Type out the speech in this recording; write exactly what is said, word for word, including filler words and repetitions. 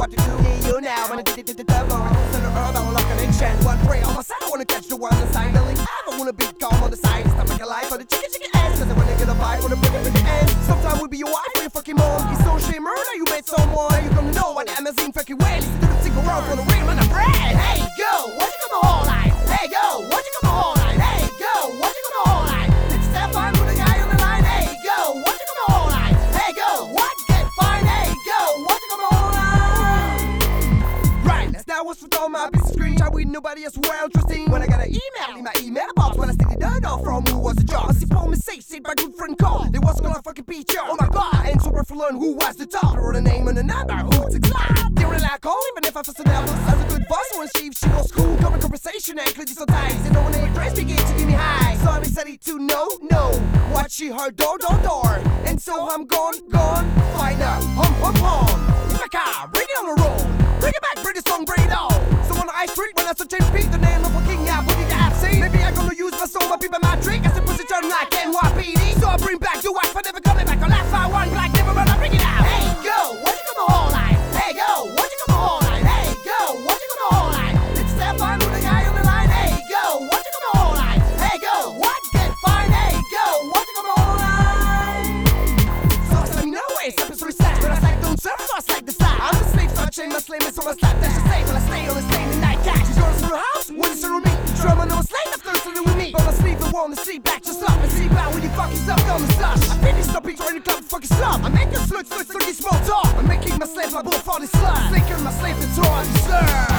what to do. Yeah, you now, when I did it, did the devil. I don't send a herb, I will lock an enchant. One pray on my side, I wanna catch the world inside. Really, I wanna be calm on the side. Stop making life for the chicken, chicken ass. Cause I wanna get a vibe for the pretty, pretty ass. Sometimes we'll be your wife or your fucking mom. It's so shame murder, you made someone. You gonna know what the Amazon fucking way. Listen to the single world for the real man of bread. Hey, go, what you come a whole life? Hey, go, what you come a whole life? Hey, go, what you come a whole life? It's step on with a guy on the line. Hey, go, what you come a whole life? Hey, go, what? Get fine. Hey, go, what you come a whole life? Right, that was for all my business screen. Chat with nobody else who are interesting. When I got an email in my email box, when I still didn't know from who was the job. I see for mistake, said my good friend called. They was gonna fucking picture. Oh my god, and super for learn who was the top. Throw the name and the number, who to clap. They were like, call even if I first never. As a good boss, when she she was cool. Common conversation, and clearly sometimes. And no one ain't praise begin to give me high. So I decided to know, know what she heard, door, door, door. And so I'm gone, gone, find out, hum, hum, hum. In my car, bring it on the road. Bring it back, bring the song, bring it on. So on the ice street, when I search and beat the name of a king, I put it to F C. Maybe I'm gonna use my soul, my people, my drink. I said, pussy turn like N Y P D. So I bring back the wife, I never coming back. I laugh, I one black, never run, I bring it out. Hey, go, what you come a whole life? Hey, go, what you come a whole life? Hey, go, what you come a whole life? It's step on with the guy on the line. Hey, go, what you come a whole life? Hey, go, what? Get fine. Hey, go, what you come a whole life? So I said, no way, step is reset. But I like, don't serve, so I like the side. I'm the slave, so I chain my slave, and so I slap. That's the same, but I stay on the same the night cat. She's going to the house, what is it with me? Drummer, no slave, I'm thirsty with me. But I sleep the wall, and sleep back, just up and sleep out when you fuck yourself on the slush. I finish the beat, trying to come fucking slum. I make a slut, slut, slut, small talk. I'm making my slave my bull for the slut. Thinking my slave, the tour, the slur.